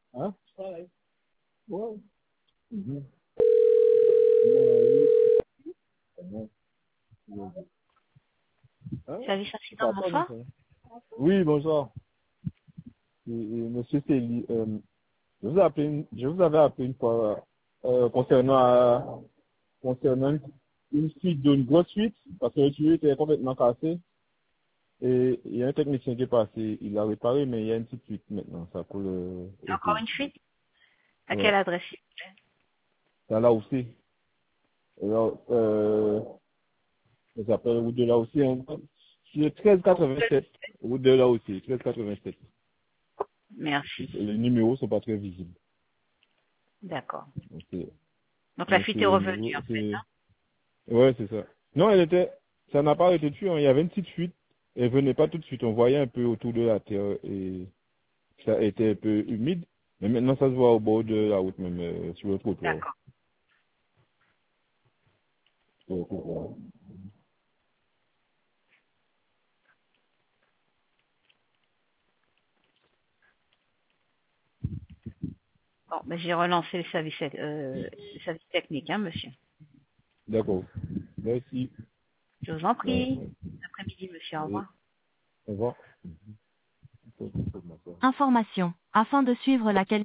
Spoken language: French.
Hein? Ouais. Mhm. Hein? Service accident, Ça sonne, bonsoir. ça. Oui, bonsoir. Monsieur Célie, je vous avais appelé une fois concernant une fuite d'une grosse fuite, parce que le tuyau était complètement cassé. Et il y a un technicien qui est passé, il l'a réparé, mais il y a une petite fuite maintenant, ça pour le Encore pays. une fuite. À quelle Ouais. adresse, s'il vous plaît? Ça là aussi. Alors, ça s'appelle route de là aussi. Hein. C'est 1387. Route de là aussi, 1387. Merci. Les numéros sont pas très visibles. D'accord. Donc, Donc la mais fuite est c'est au revenue, niveau, en fait. c'est, ouais, c'est ça. Non, ça n'a pas arrêté dessus, hein. Il y avait une petite fuite. Elle venait pas tout de suite. On voyait un peu autour de la terre et ça était un peu humide. Mais maintenant, ça se voit au bord de la route, même, sur le trottoir. D'accord. Sur le trottoir. Bon, ben, j'ai relancé le service technique, hein, monsieur. D'accord. Merci. Je vous en Ouais, prie. ouais. Bon après-midi, monsieur. Au Et, revoir. au revoir. Information. Afin de suivre la qualité